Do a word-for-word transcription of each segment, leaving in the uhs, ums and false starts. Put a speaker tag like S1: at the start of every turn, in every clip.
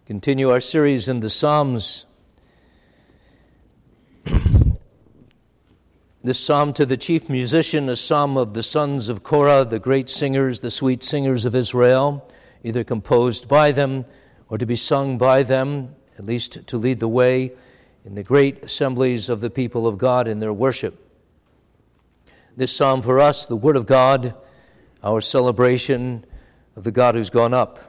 S1: Continue our series in the Psalms. This psalm to the chief musician, a psalm of the sons of Korah, the great singers, the sweet singers of Israel, either composed by them or to be sung by them, at least to lead the way in the great assemblies of the people of God in their worship. This psalm for us, the Word of God, our celebration of the God who's gone up.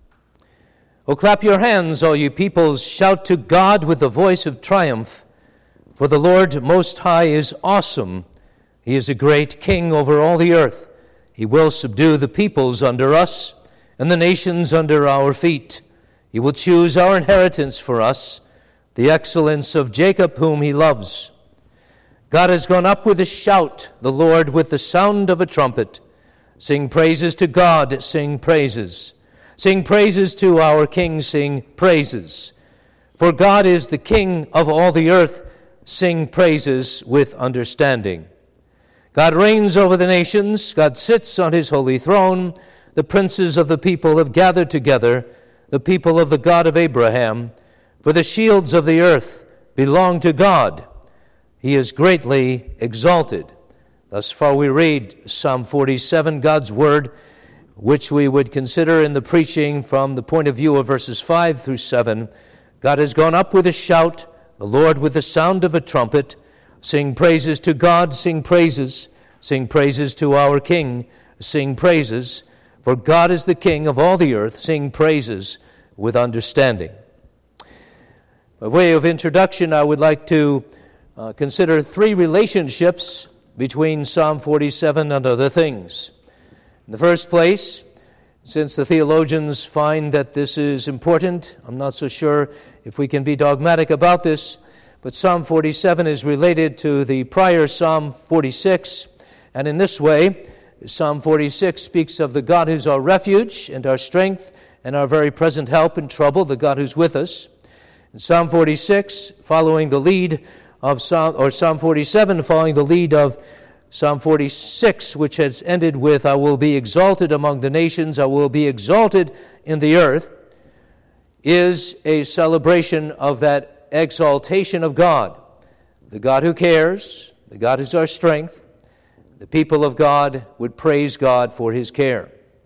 S1: Oh, clap your hands, all you peoples, shout to God with the voice of triumph. For the Lord Most High is awesome. He is a great king over all the earth. He will subdue the peoples under us and the nations under our feet. He will choose our inheritance for us, the excellence of Jacob whom he loves. God has gone up with a shout, the Lord with the sound of a trumpet. Sing praises to God, sing praises. Sing praises to our King, sing praises. For God is the King of all the earth, sing praises with understanding. God reigns over the nations, God sits on his holy throne. The princes of the people have gathered together, the people of the God of Abraham. For the shields of the earth belong to God. He is greatly exalted. Thus far we read Psalm forty-seven, God's word, which we would consider in the preaching from the point of view of verses five through seven. God has gone up with a shout, the Lord with the sound of a trumpet. Sing praises to God, sing praises. Sing praises to our King, sing praises. For God is the King of all the earth, sing praises with understanding. By way of introduction, I would like to uh, consider three relationships between Psalm forty-seven and other things. In the first place, since the theologians find that this is important, I'm not so sure if we can be dogmatic about this, but Psalm forty-seven is related to the prior Psalm forty-six, and in this way, Psalm forty-six speaks of the God who's our refuge and our strength and our very present help in trouble, the God who's with us. In Psalm forty-six, following the lead of Psalm, or Psalm forty-seven, following the lead of Psalm forty-six, which has ended with, I will be exalted among the nations, I will be exalted in the earth, is a celebration of that exaltation of God. The God who cares, the God who's our strength. The people of God would praise God for his care.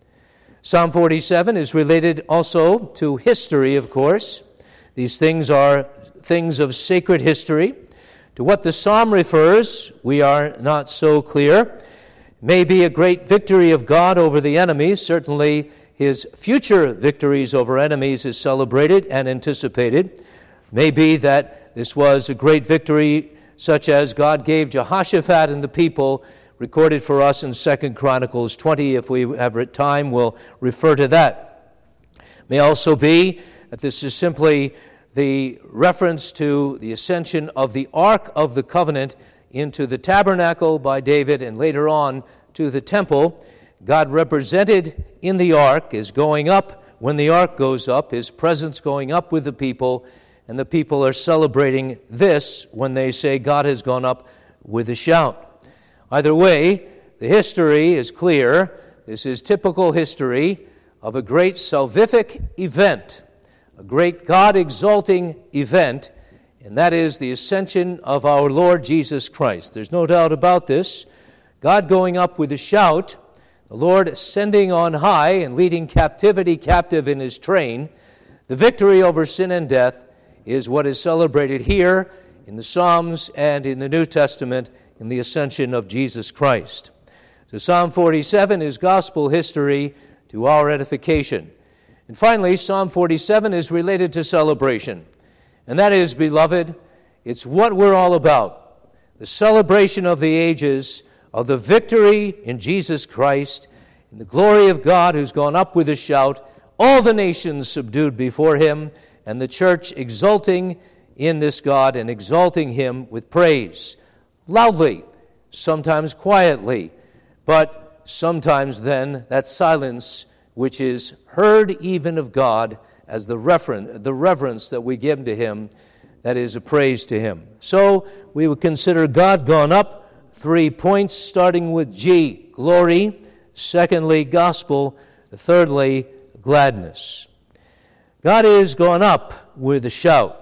S1: Psalm forty-seven is related also to history, of course. These things are things of sacred history. To what the psalm refers, we are not so clear. It may be a great victory of God over the enemies. Certainly his future victories over enemies is celebrated and anticipated. It may be that this was a great victory such as God gave Jehoshaphat and the people, recorded for us in Second Chronicles twenty. If we have time, we'll refer to that. It may also be that this is simply the reference to the ascension of the Ark of the Covenant into the tabernacle by David and later on to the temple. God represented in the Ark is going up. When the Ark goes up, his presence going up with the people, and the people are celebrating this when they say God has gone up with a shout. Either way, the history is clear. This is typical history of a great salvific event, a great God-exalting event, and that is the ascension of our Lord Jesus Christ. There's no doubt about this. God going up with a shout, the Lord ascending on high and leading captivity captive in his train. The victory over sin and death is what is celebrated here in the Psalms and in the New Testament in the ascension of Jesus Christ. So Psalm forty-seven is gospel history to our edification. And finally, Psalm forty-seven is related to celebration. And that is, beloved, it's what we're all about. The celebration of the ages, of the victory in Jesus Christ, in the glory of God who's gone up with a shout, all the nations subdued before him, and the church exulting in this God and exalting him with praise. Loudly, sometimes quietly, but sometimes then that silence which is heard even of God as the reference, the reverence that we give to him, that is a praise to him. So we would consider God gone up, three points, starting with G, glory, secondly, gospel, thirdly, gladness. God is gone up with a shout.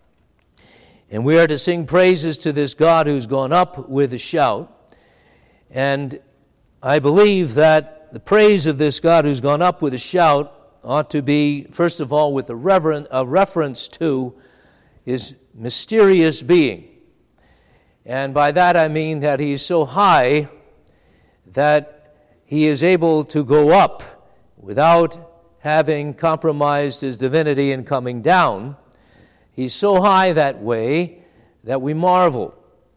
S1: And we are to sing praises to this God who's gone up with a shout. And I believe that the praise of this God who's gone up with a shout ought to be, first of all, with a, reverent, a reference to his mysterious being. And by that I mean that he's so high that he is able to go up without having compromised his divinity and coming down. He's so high that way that we marvel.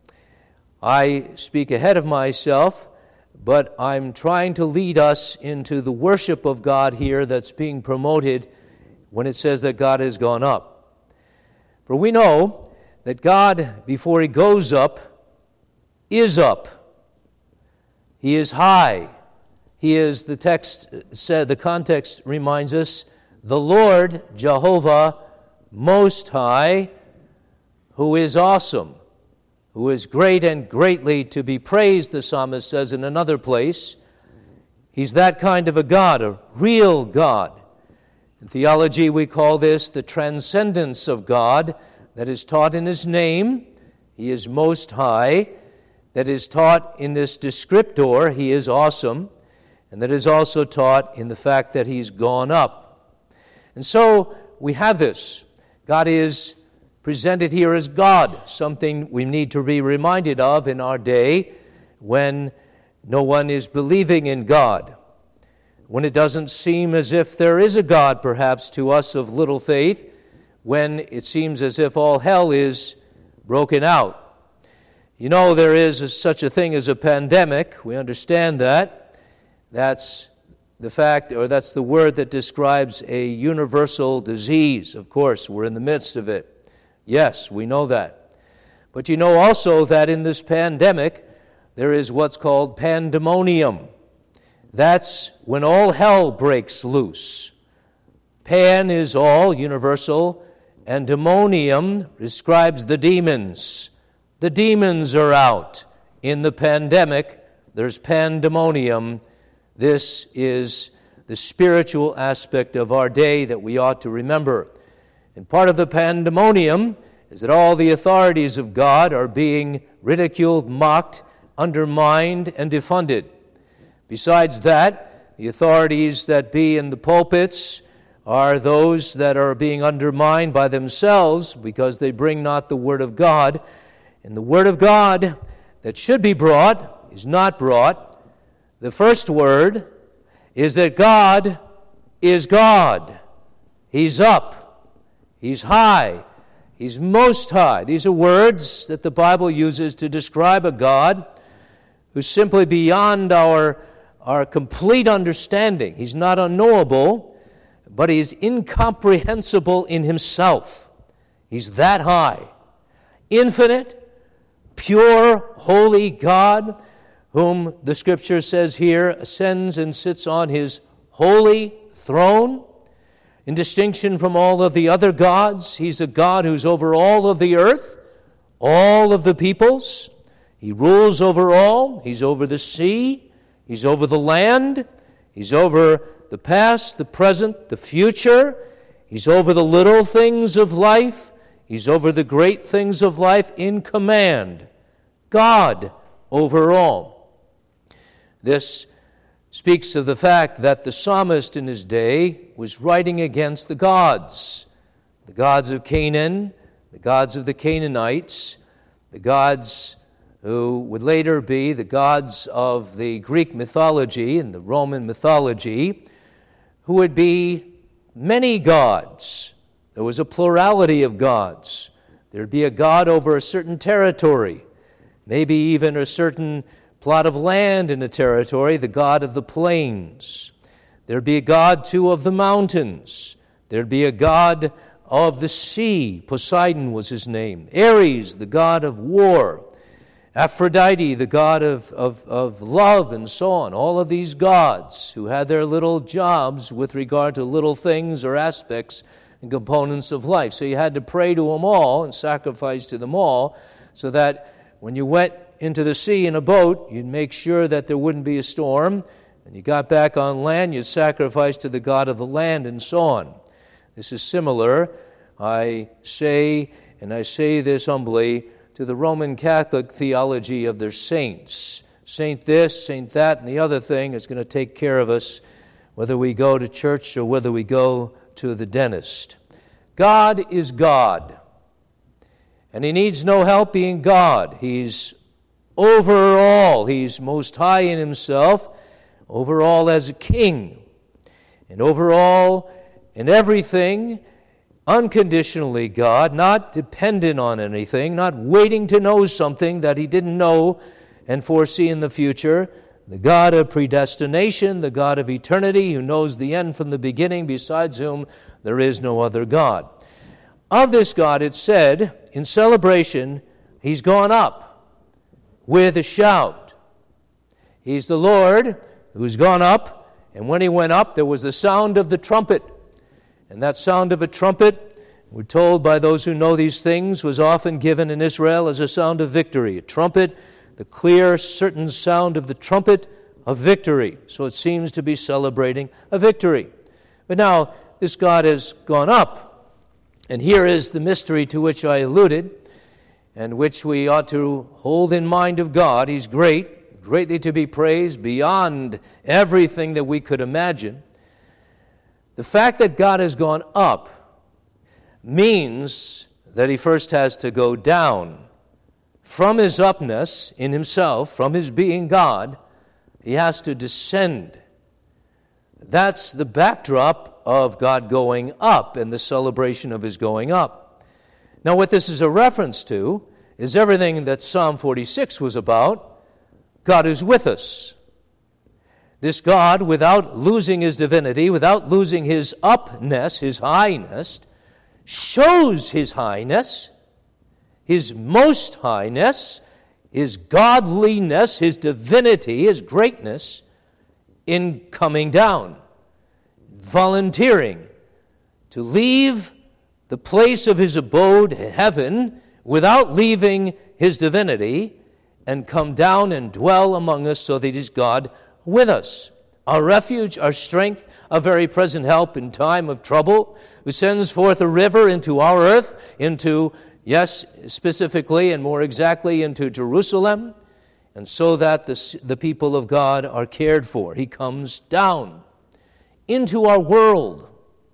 S1: I speak ahead of myself, but I'm trying to lead us into the worship of God here that's being promoted when it says that God has gone up. For we know that God, before he goes up, is up. He is high. He is, the text said, the context reminds us, the Lord Jehovah Most High, who is awesome, who is great and greatly to be praised, the psalmist says in another place. He's that kind of a God, a real God. In theology, we call this the transcendence of God that is taught in his name. He is Most High. That is taught in this descriptor, he is awesome. And that is also taught in the fact that he's gone up. And so we have this. God is presented here as God, something we need to be reminded of in our day when no one is believing in God, when it doesn't seem as if there is a God, perhaps, to us of little faith, when it seems as if all hell is broken out. You know, there is a, such a thing as a pandemic. We understand that. That's the fact, or that's the word that describes a universal disease. Of course, we're in the midst of it. Yes, we know that. But you know also that in this pandemic, there is what's called pandemonium. That's when all hell breaks loose. Pan is all, universal, and demonium describes the demons. The demons are out. In the pandemic, there's pandemonium. This is the spiritual aspect of our day that we ought to remember. And part of the pandemonium is that all the authorities of God are being ridiculed, mocked, undermined, and defunded. Besides that, the authorities that be in the pulpits are those that are being undermined by themselves because they bring not the Word of God. And the Word of God that should be brought is not brought. The first word is that God is God. He's up. He's high. He's most high. These are words that the Bible uses to describe a God who's simply beyond our, our complete understanding. He's not unknowable, but he's incomprehensible in himself. He's that high. Infinite, pure, holy God, whom the Scripture says here ascends and sits on his holy throne. In distinction from all of the other gods, he's a God who's over all of the earth, all of the peoples. He rules over all. He's over the sea. He's over the land. He's over the past, the present, the future. He's over the little things of life. He's over the great things of life in command. God over all. This speaks of the fact that the psalmist in his day was writing against the gods, the gods of Canaan, the gods of the Canaanites, the gods who would later be the gods of the Greek mythology and the Roman mythology, who would be many gods. There was a plurality of gods. There would be a god over a certain territory, maybe even a certain plot of land in a territory, the god of the plains. There'd be a god, too, of the mountains. There'd be a god of the sea. Poseidon was his name. Ares, the god of war. Aphrodite, the god of, of, of love, and so on. All of these gods who had their little jobs with regard to little things or aspects and components of life. So you had to pray to them all and sacrifice to them all so that when you went into the sea in a boat, you'd make sure that there wouldn't be a storm. And you got back on land, you'd sacrifice to the god of the land, and so on. This is similar, I say, and I say this humbly, to the Roman Catholic theology of their saints. Saint this, saint that, and the other thing is going to take care of us whether we go to church or whether we go to the dentist. God is God, and He needs no help being God. He's over all. He's most high in Himself, over all as a king, and over all in everything, unconditionally God, not dependent on anything, not waiting to know something that He didn't know and foresee in the future. The God of predestination, the God of eternity, who knows the end from the beginning, besides whom there is no other God. Of this God, it said, in celebration, He's gone up with a shout. He's the Lord who's gone up, and when He went up, there was the sound of the trumpet. And that sound of a trumpet, we're told by those who know these things, was often given in Israel as a sound of victory. A trumpet, the clear, certain sound of the trumpet of victory. So it seems to be celebrating a victory. But now, this God has gone up. And here is the mystery to which I alluded, and which we ought to hold in mind of God. He's great, greatly to be praised, beyond everything that we could imagine. The fact that God has gone up means that He first has to go down. From His upness in Himself, from His being God, He has to descend. That's the backdrop of God going up and the celebration of His going up. Now, what this is a reference to is everything that Psalm forty-six was about. God is with us. This God, without losing His divinity, without losing His upness, His highness, shows His highness, His most highness, His godliness, His divinity, His greatness in coming down, volunteering to leave the place of His abode, heaven, without leaving His divinity, and come down and dwell among us so that He's God with us, our refuge, our strength, a very present help in time of trouble, who sends forth a river into our earth, into, yes, specifically and more exactly into Jerusalem, and so that the, the people of God are cared for. He comes down into our world.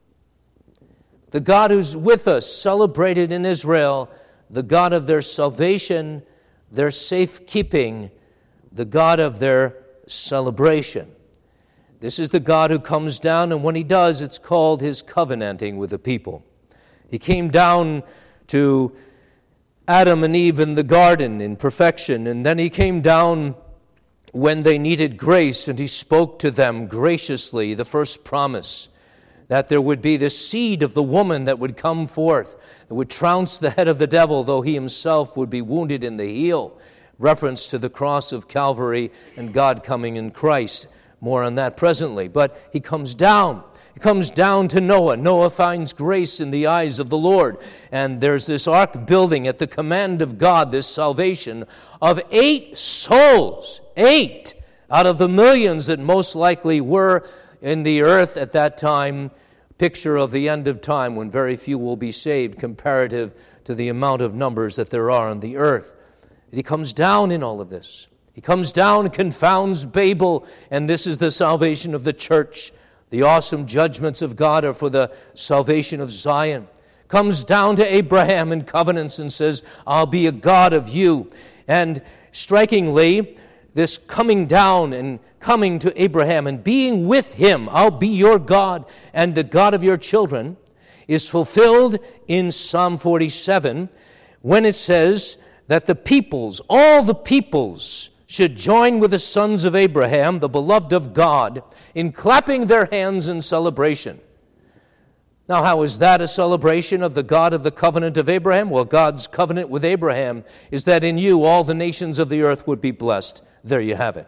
S1: The God who's with us, celebrated in Israel, the God of their salvation, their safekeeping, the God of their celebration. This is the God who comes down, and when He does, it's called His covenanting with the people. He came down to Adam and Eve in the garden in perfection, and then He came down when they needed grace, and He spoke to them graciously, the first promise, that there would be the seed of the woman that would come forth, that would trounce the head of the devil, though He Himself would be wounded in the heel. Reference to the cross of Calvary and God coming in Christ. More on that presently. But He comes down. He comes down to Noah. Noah finds grace in the eyes of the Lord. And there's this ark building at the command of God, this salvation of eight souls. Eight out of the millions that most likely were in the earth at that time. Picture of the end of time when very few will be saved comparative to the amount of numbers that there are on the earth. He comes down in all of this. He comes down and confounds Babel, and this is the salvation of the church. The awesome judgments of God are for the salvation of Zion. Comes down to Abraham in covenants and says, I'll be a God of you. And strikingly, this coming down and coming to Abraham and being with him, I'll be your God and the God of your children, is fulfilled in Psalm forty-seven when it says that the peoples, all the peoples, should join with the sons of Abraham, the beloved of God, in clapping their hands in celebration. Now, how is that a celebration of the God of the covenant of Abraham? Well, God's covenant with Abraham is that in you all the nations of the earth would be blessed. There you have it.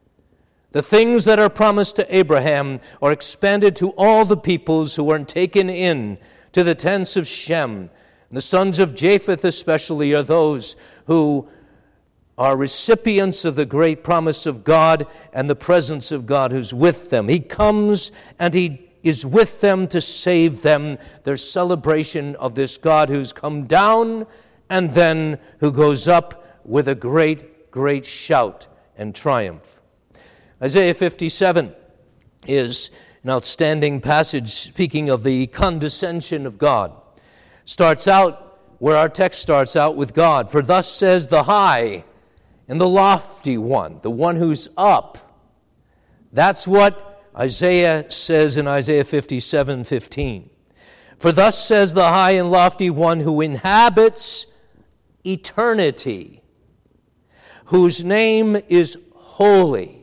S1: The things that are promised to Abraham are expanded to all the peoples who are taken in to the tents of Shem. And the sons of Japheth especially are those who are recipients of the great promise of God and the presence of God who's with them. He comes and He is with them to save them. Their celebration of this God who's come down and then who goes up with a great, great shout and triumph. Isaiah fifty-seven is an outstanding passage speaking of the condescension of God. Starts out where our text starts out with God. For thus says the high and the lofty one, the one who's up. That's what Isaiah says in Isaiah fifty-seven fifteen. For thus says the high and lofty one who inhabits eternity, whose name is holy.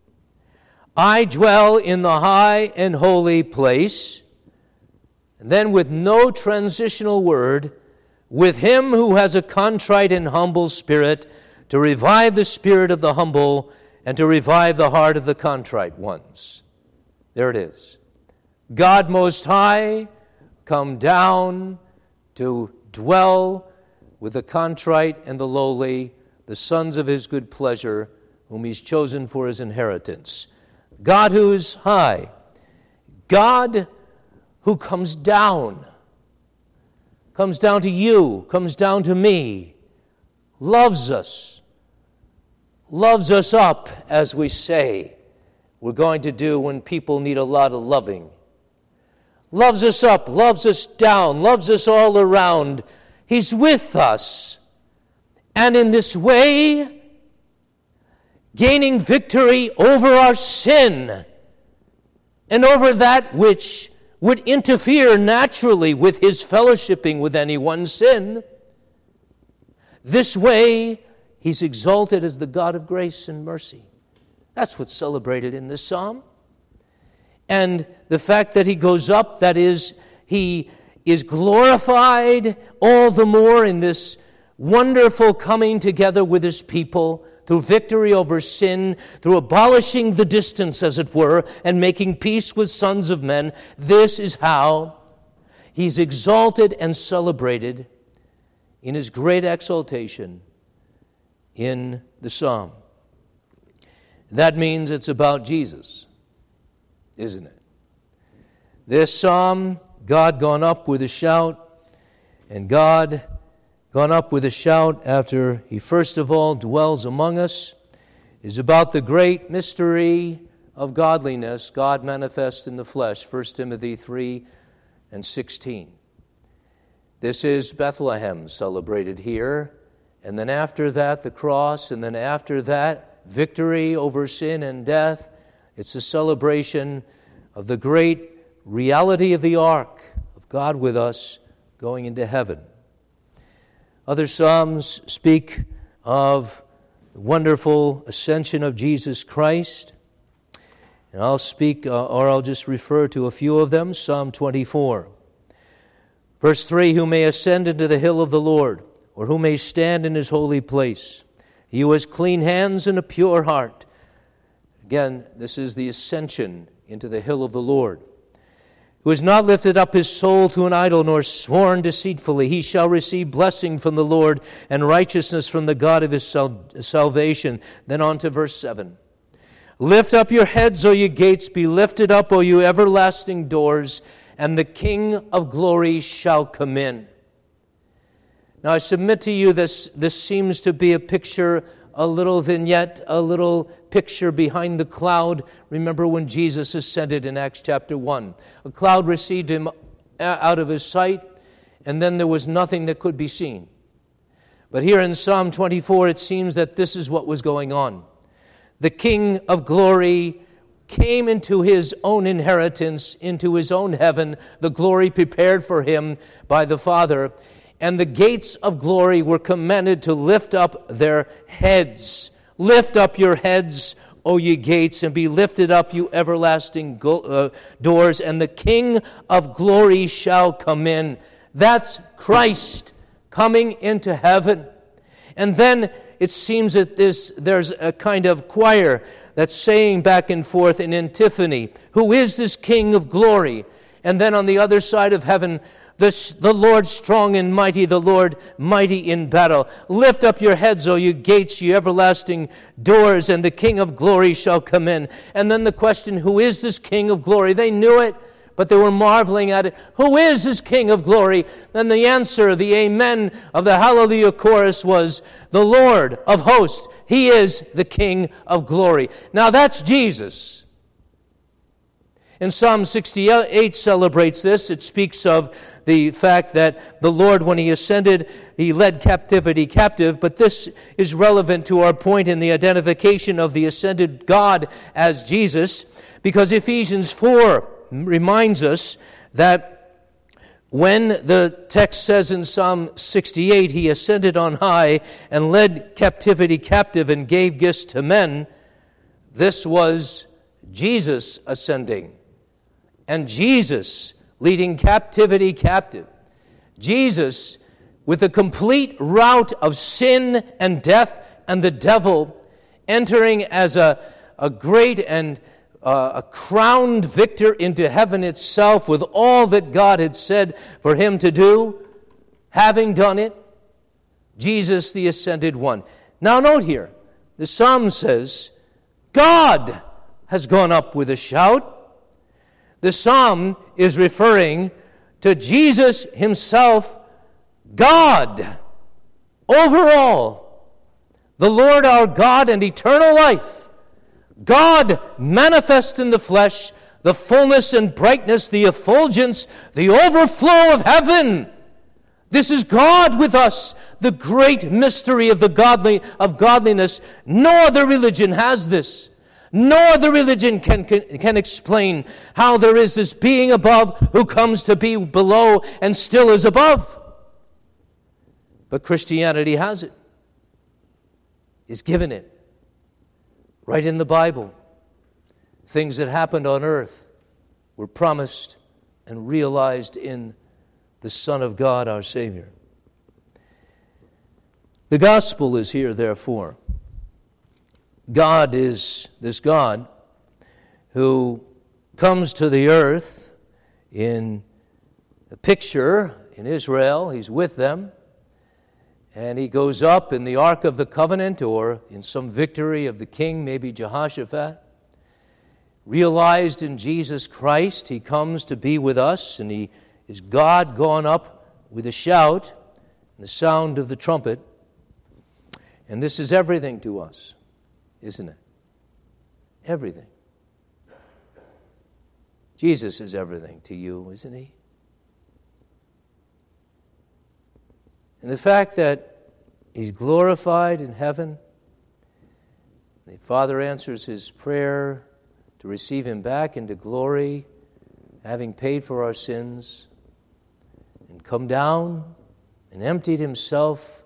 S1: I dwell in the high and holy place. And then with no transitional word, with him who has a contrite and humble spirit, to revive the spirit of the humble and to revive the heart of the contrite ones. There it is. God Most High, come down to dwell with the contrite and the lowly, the sons of his good pleasure, whom he's chosen for his inheritance. God who is high. God who comes down. Comes down to you, comes down to me. Loves us. Loves us up, as we say. We're going to do when people need a lot of loving. Loves us up, loves us down, loves us all around. He's with us. And in this way, gaining victory over our sin and over that which would interfere naturally with his fellowshipping with anyone's sin. This way, he's exalted as the God of grace and mercy. That's what's celebrated in this psalm. And the fact that he goes up, that is, he is glorified all the more in this wonderful coming together with his people through victory over sin, through abolishing the distance, as it were, and making peace with sons of men. This is how he's exalted and celebrated in his great exaltation in the psalm. That means it's about Jesus, isn't it? This psalm, God gone up with a shout, and God gone up with a shout after he first of all dwells among us, is about the great mystery of godliness, God manifest in the flesh, First Timothy three and sixteen. This is Bethlehem celebrated here, and then after that the cross, and then after that victory over sin and death. It's a celebration of the great reality of the ark, of God with us going into heaven. Other psalms speak of the wonderful ascension of Jesus Christ. And I'll speak, uh, or I'll just refer to a few of them. Psalm twenty-four. Verse three, who may ascend into the hill of the Lord, or who may stand in his holy place? He who has clean hands and a pure heart. Again, this is the ascension into the hill of the Lord. Who has not lifted up his soul to an idol, nor sworn deceitfully. He shall receive blessing from the Lord and righteousness from the God of his sal- salvation. Then on to verse seven. Lift up your heads, O you gates, be lifted up, O you everlasting doors, and the King of glory shall come in. Now I submit to you this, this seems to be a picture, a little vignette, a little picture behind the cloud. Remember when Jesus ascended in Acts chapter one. A cloud received him out of his sight, and then there was nothing that could be seen. But here in Psalm twenty-four, it seems that this is what was going on. The King of glory came into his own inheritance, into his own heaven, the glory prepared for him by the Father. And the gates of glory were commanded to lift up their heads. Lift up your heads, O ye gates, and be lifted up, you everlasting go- uh, doors, and the King of glory shall come in. That's Christ coming into heaven. And then it seems that this there's a kind of choir that's saying back and forth in antiphony, who is this King of glory? And then on the other side of heaven, The, the Lord strong and mighty, the Lord mighty in battle. Lift up your heads, O you gates, you everlasting doors, and the King of glory shall come in. And then the question, who is this King of glory? They knew it, but they were marveling at it. Who is this King of glory? And the answer, the amen of the Hallelujah chorus was, the Lord of hosts. He is the King of glory. Now that's Jesus. And Psalm sixty-eight celebrates this. It speaks of the fact that the Lord, when he ascended, he led captivity captive. But this is relevant to our point in the identification of the ascended God as Jesus, because Ephesians four reminds us that when the text says in Psalm sixty-eight, he ascended on high and led captivity captive and gave gifts to men, this was Jesus ascending and Jesus leading captivity captive. Jesus, with a complete rout of sin and death and the devil, entering as a, a great and uh, a crowned victor into heaven itself with all that God had said for him to do, having done it, Jesus the ascended one. Now note here, the psalm says, God has gone up with a shout. The psalm is referring to Jesus himself, God, overall, the Lord our God and eternal life, God manifest in the flesh, the fullness and brightness, the effulgence, the overflow of heaven. This is God with us, the great mystery of the godly of godliness. No other religion has this. No other religion can, can, can explain how there is this being above who comes to be below and still is above. But Christianity has it, is given it, right in the Bible. Things that happened on earth were promised and realized in the Son of God, our Savior. The gospel is here, therefore. God is this God who comes to the earth in a picture in Israel. He's with them. And he goes up in the Ark of the Covenant or in some victory of the king, maybe Jehoshaphat. Realized in Jesus Christ, he comes to be with us, and he is God gone up with a shout and the sound of the trumpet. And this is everything to us, isn't it? Everything. Jesus is everything to you, isn't he? And the fact that he's glorified in heaven, the Father answers his prayer to receive him back into glory, having paid for our sins, and come down and emptied himself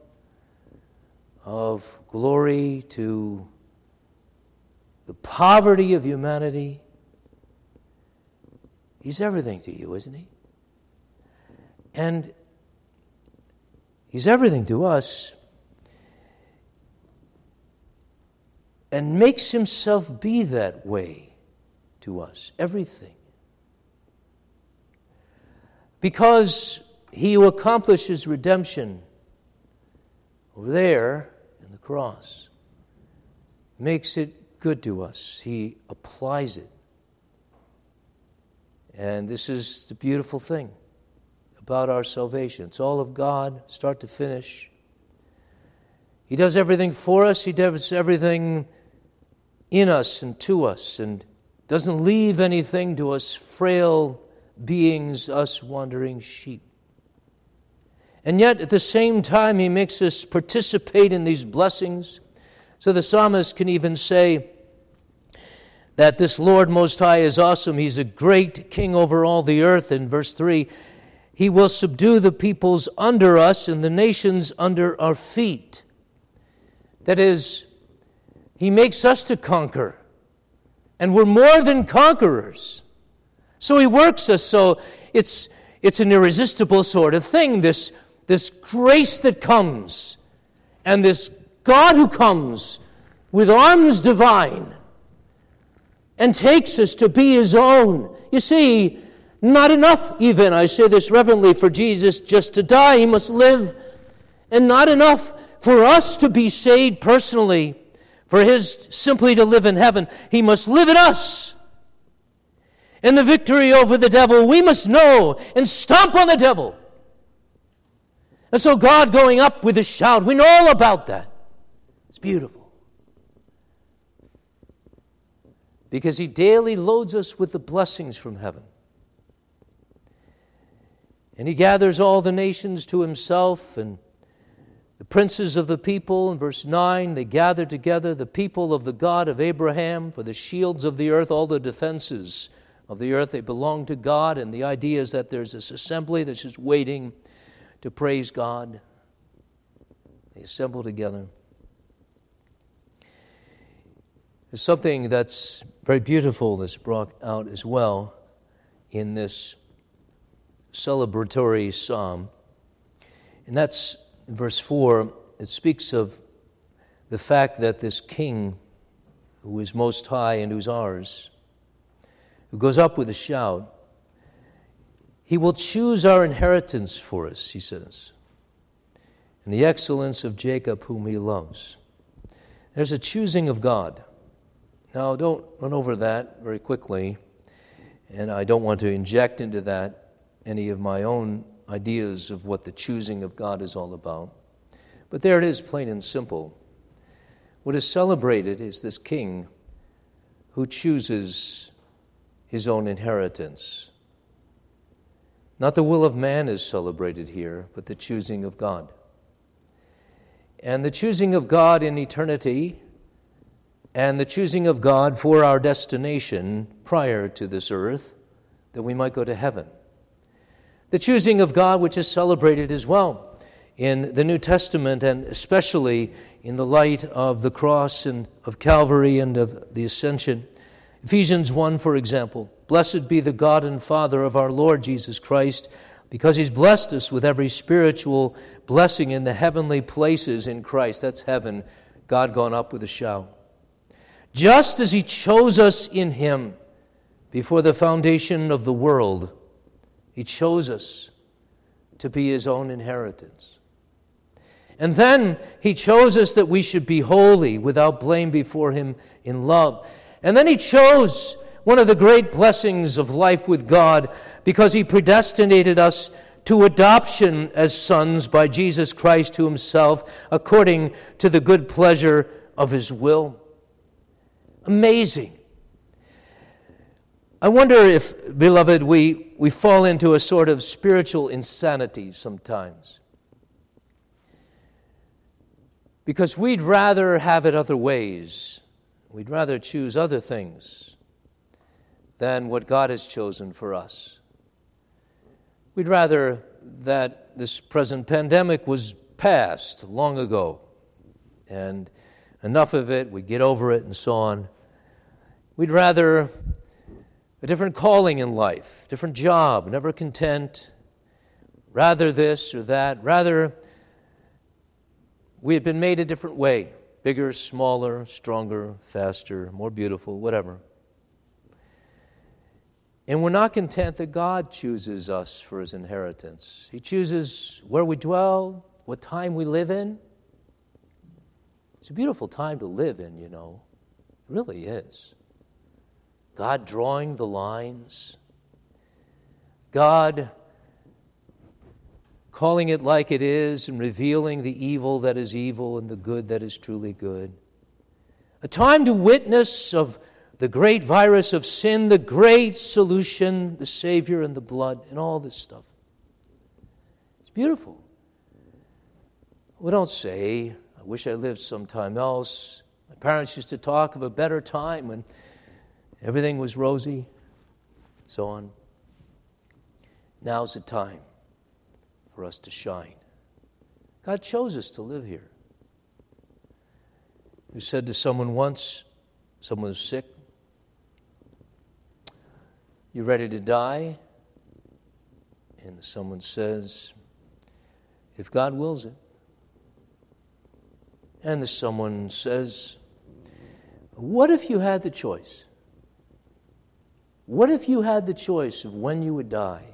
S1: of glory to the poverty of humanity. He's everything to you, isn't he? And he's everything to us, and makes himself be that way to us, everything. Because he who accomplishes redemption over there in the cross makes it good to us. He applies it. And this is the beautiful thing about our salvation. It's all of God, start to finish. He does everything for us. He does everything in us and to us, and doesn't leave anything to us frail beings, us wandering sheep. And yet, at the same time, he makes us participate in these blessings. So the psalmist can even say that this Lord Most High is awesome. He's a great king over all the earth. In verse three, he will subdue the peoples under us and the nations under our feet. That is, he makes us to conquer. And we're more than conquerors. So he works us so it's it's an irresistible sort of thing, this, this grace that comes, and this God who comes with arms divine and takes us to be his own. You see, not enough even, I say this reverently, for Jesus just to die. He must live. And not enough for us to be saved personally, for his simply to live in heaven. He must live in us. and the victory over the devil, we must know and stomp on the devil. And so God going up with a shout, we know all about that. It's beautiful. Because he daily loads us with the blessings from heaven. And he gathers all the nations to himself, and the princes of the people, in verse nine, they gather together, the people of the God of Abraham, for the shields of the earth, all the defenses of the earth, they belong to God, and the idea is that there's this assembly that's just waiting to praise God. They assemble together. There's something that's very beautiful that's brought out as well in this celebratory psalm. And that's in verse four. It speaks of the fact that this king, who is most high and who's ours, who goes up with a shout, he will choose our inheritance for us, he says, and the excellence of Jacob whom he loves. There's a choosing of God. Now, don't run over that very quickly, and I don't want to inject into that any of my own ideas of what the choosing of God is all about. But there it is, plain and simple. What is celebrated is this king who chooses his own inheritance. Not the will of man is celebrated here, but the choosing of God. And the choosing of God in eternity, and the choosing of God for our destination prior to this earth, that we might go to heaven. The choosing of God, which is celebrated as well in the New Testament, and especially in the light of the cross and of Calvary and of the ascension. Ephesians one, for example, blessed be the God and Father of our Lord Jesus Christ, because he's blessed us with every spiritual blessing in the heavenly places in Christ. That's heaven, God gone up with a shout. Just as he chose us in him before the foundation of the world, he chose us to be his own inheritance. And then he chose us that we should be holy, without blame before him in love. And then he chose one of the great blessings of life with God, because he predestinated us to adoption as sons by Jesus Christ to himself, according to the good pleasure of his will. Amazing. I wonder if, beloved, we, we fall into a sort of spiritual insanity sometimes. Because we'd rather have it other ways. We'd rather choose other things than what God has chosen for us. We'd rather that this present pandemic was past long ago, and enough of it, we get over it and so on. We'd rather a different calling in life, different job, never content, rather this or that, rather we had been made a different way, bigger, smaller, stronger, faster, more beautiful, whatever. And we're not content that God chooses us for his inheritance. He chooses where we dwell, what time we live in. It's a beautiful time to live in, you know. It really is. God drawing the lines. God calling it like it is and revealing the evil that is evil and the good that is truly good. A time to witness of the great virus of sin, the great solution, the Savior and the blood, and all this stuff. It's beautiful. We don't say, I wish I lived sometime else. My parents used to talk of a better time when everything was rosy, so on. Now's the time for us to shine. God chose us to live here. You said to someone once, someone was sick, you ready to die? And someone says, if God wills it. And the someone says, what if you had the choice? What if you had the choice of when you would die?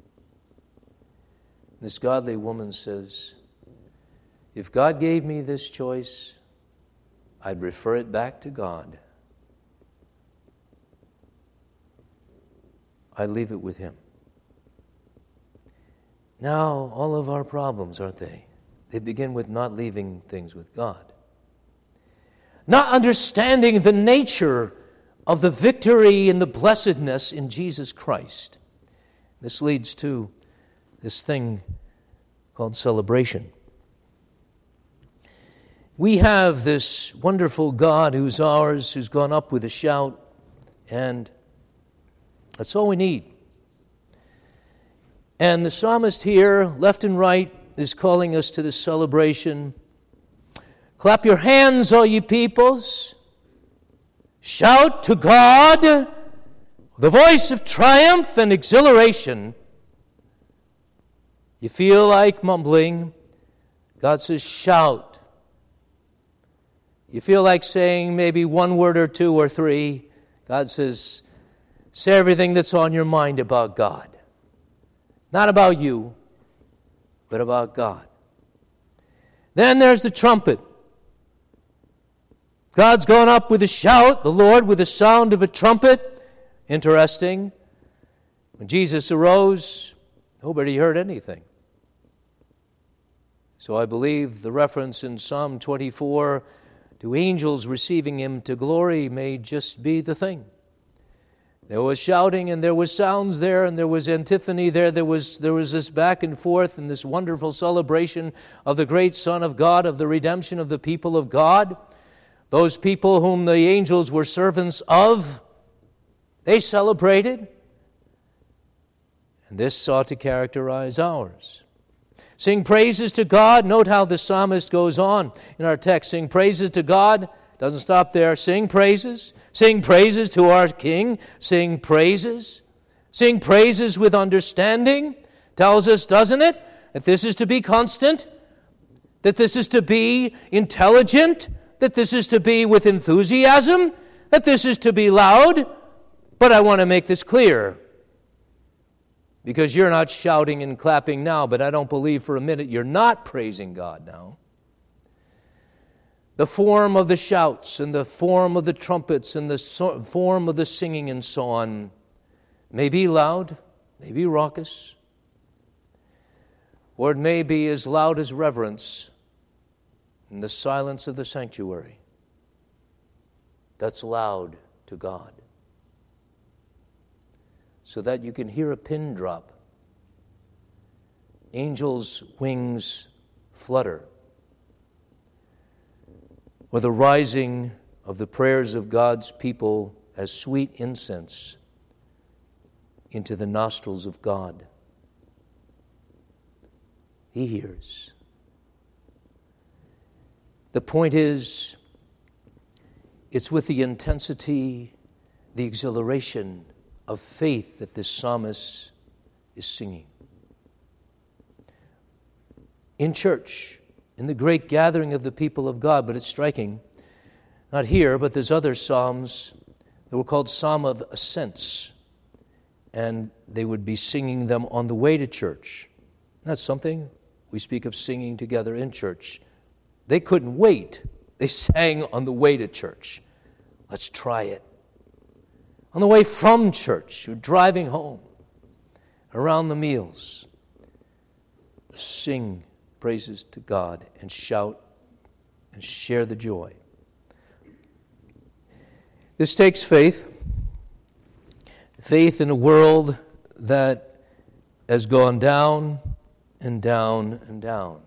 S1: This godly woman says, if God gave me this choice, I'd refer it back to God. I leave it with Him. Now, all of our problems, aren't they? They begin with not leaving things with God. Not understanding the nature of the victory and the blessedness in Jesus Christ. This leads to this thing called celebration. We have this wonderful God who's ours, who's gone up with a shout, and that's all we need. And the psalmist here, left and right, is calling us to this celebration. Clap your hands, all ye peoples. Shout to God the voice of triumph and exhilaration. You feel like mumbling. God says, shout. You feel like saying maybe one word or two or three. God says, say everything that's on your mind about God. Not about you, but about God. Then there's the trumpet. God's gone up with a shout, the Lord with the sound of a trumpet. Interesting. When Jesus arose, nobody heard anything. So I believe the reference in Psalm twenty-four to angels receiving him to glory may just be the thing. There was shouting and there was sounds there and there was antiphony there. There was, there was this back and forth and this wonderful celebration of the great Son of God, of the redemption of the people of God. Those people whom the angels were servants of, they celebrated. And this ought to characterize ours. Sing praises to God. Note how the psalmist goes on in our text. Sing praises to God. Doesn't stop there. Sing praises. Sing praises to our King. Sing praises. Sing praises with understanding. Tells us, doesn't it, that this is to be constant, that this is to be intelligent, that this is to be with enthusiasm, that this is to be loud. But I want to make this clear, because you're not shouting and clapping now, but I don't believe for a minute you're not praising God now. The form of the shouts and the form of the trumpets and the so- form of the singing and so on may be loud, may be raucous, or it may be as loud as reverence in the silence of the sanctuary. That's loud to God, so that you can hear a pin drop, angels' wings flutter, or the rising of the prayers of God's people as sweet incense into the nostrils of God. He hears. The point is, it's with the intensity, the exhilaration of faith that this psalmist is singing. In church, in the great gathering of the people of God, but it's striking, not here, but there's other psalms that were called Psalm of Ascents, and they would be singing them on the way to church. That's something. We speak of singing together in church. They couldn't wait. They sang on the way to church. Let's try it. On the way from church, you're driving home, around the meals, sing praises to God and shout and share the joy. This takes faith. Faith in a world that has gone down and down and down.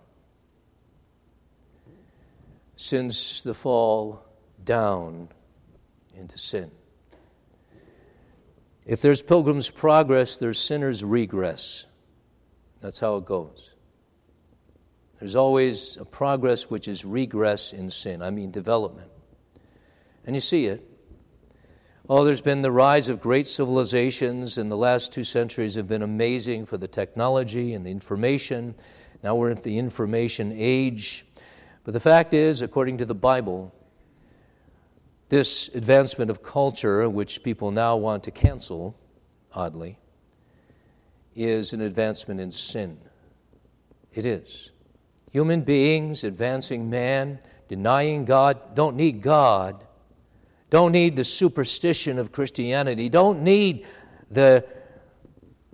S1: Since the fall, down into sin. If there's pilgrim's progress, there's sinner's regress. That's how it goes. There's always a progress which is regress in sin. I mean development. And you see it. Oh, there's been the rise of great civilizations, and the last two centuries have been amazing for the technology and the information. Now we're in the information age. But the fact is, according to the Bible, this advancement of culture, which people now want to cancel, oddly, is an advancement in sin. It is. Human beings, advancing man, denying God, don't need God, don't need the superstition of Christianity, don't need the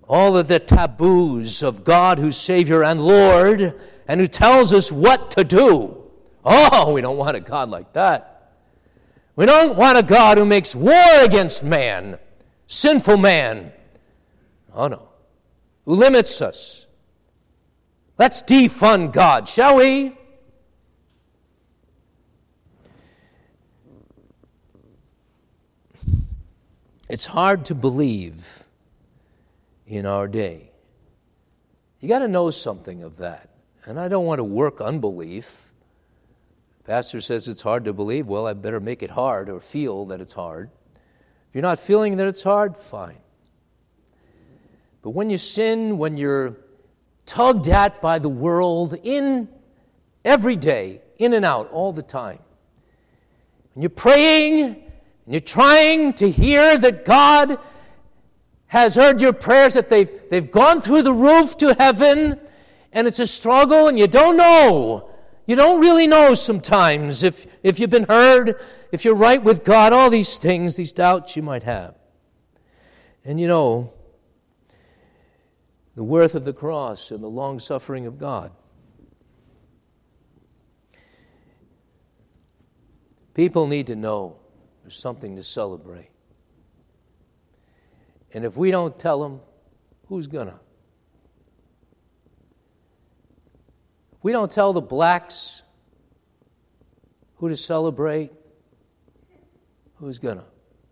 S1: all of the taboos of God who's Savior and Lord and who tells us what to do. Oh, we don't want a God like that. We don't want a God who makes war against man, sinful man. Oh, no. Who limits us. Let's defund God, shall we? It's hard to believe in our day. You got to know something of that. And I don't want to work unbelief. Pastor says it's hard to believe. Well, I better make it hard or feel that it's hard. If you're not feeling that it's hard, fine. But when you sin, when you're tugged at by the world in every day, in and out, all the time, when you're praying and you're trying to hear that God has heard your prayers, that they've, they've gone through the roof to heaven, and it's a struggle, and you don't know. You don't really know sometimes if, if you've been heard, if you're right with God, all these things, these doubts you might have. And you know, the worth of the cross and the long-suffering of God. People need to know there's something to celebrate. And if we don't tell them, who's gonna? If we don't tell the blacks who to celebrate, who's gonna?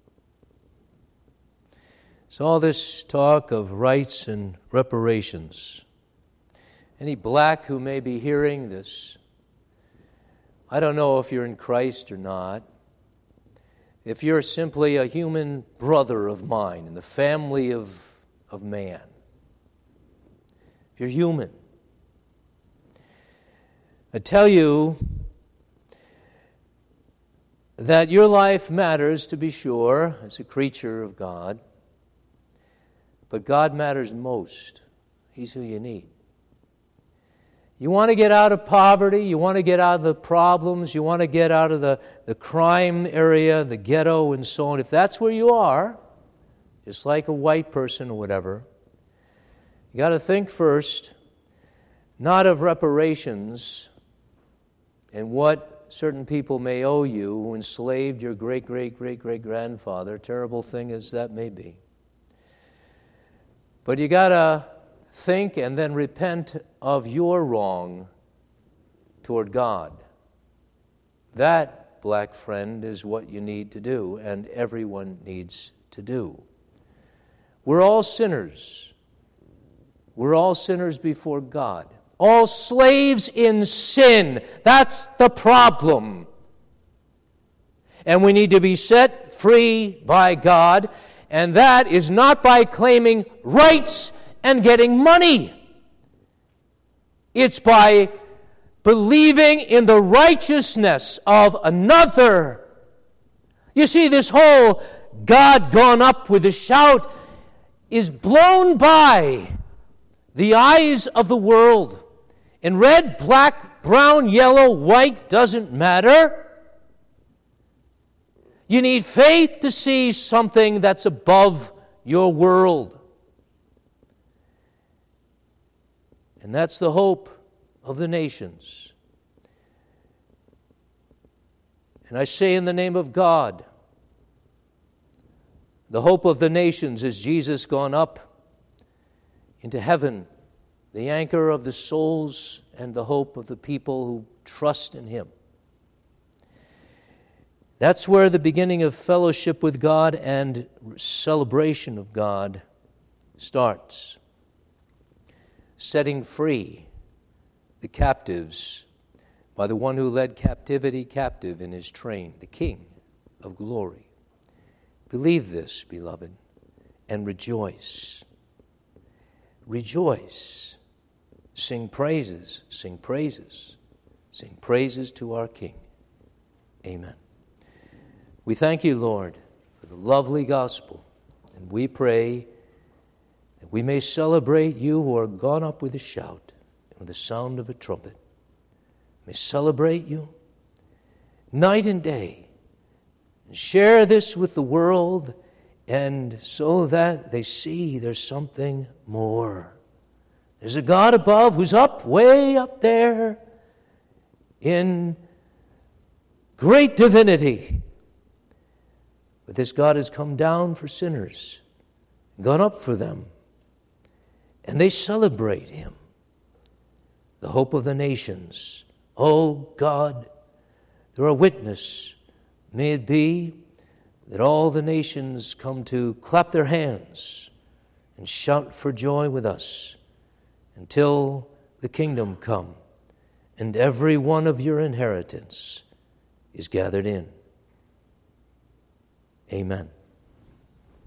S1: So all this talk of rights and reparations. Any black who may be hearing this, I don't know if you're in Christ or not. If you're simply a human brother of mine in the family of, of man, if you're human, I tell you that your life matters, to be sure, as a creature of God, but God matters most. He's who you need. You want to get out of poverty, you want to get out of the problems, you want to get out of the, the crime area, the ghetto, and so on. If that's where you are, just like a white person or whatever, you got to think first, not of reparations and what certain people may owe you who enslaved your great-great-great-great-grandfather, terrible thing as that may be. But you got to think and then repent of your wrong toward God. That, black friend, is what you need to do, and everyone needs to do. We're all sinners. We're all sinners before God. All slaves in sin. That's the problem. And we need to be set free by God, and that is not by claiming rights and getting money. It's by believing in the righteousness of another. You see, this whole God gone up with a shout is blown by the eyes of the world. And red, black, brown, yellow, white doesn't matter. You need faith to see something that's above your world. And that's the hope of the nations. And I say in the name of God, the hope of the nations is Jesus gone up into heaven, the anchor of the souls and the hope of the people who trust in Him. That's where the beginning of fellowship with God and celebration of God starts. Setting free the captives by the one who led captivity captive in His train, the King of glory. Believe this, beloved, and rejoice. Rejoice. Sing praises, sing praises, sing praises to our King. Amen. We thank you, Lord, for the lovely gospel, and we pray that we may celebrate you who are gone up with a shout and with the sound of a trumpet. May celebrate you night and day, and share this with the world, and so that they see there's something more. There's a God above who's up, way up there in great divinity. But this God has come down for sinners, gone up for them, and they celebrate him, the hope of the nations. Oh God, through a witness, may it be that all the nations come to clap their hands and shout for joy with us until the kingdom come and every one of your inheritance is gathered in. Amen.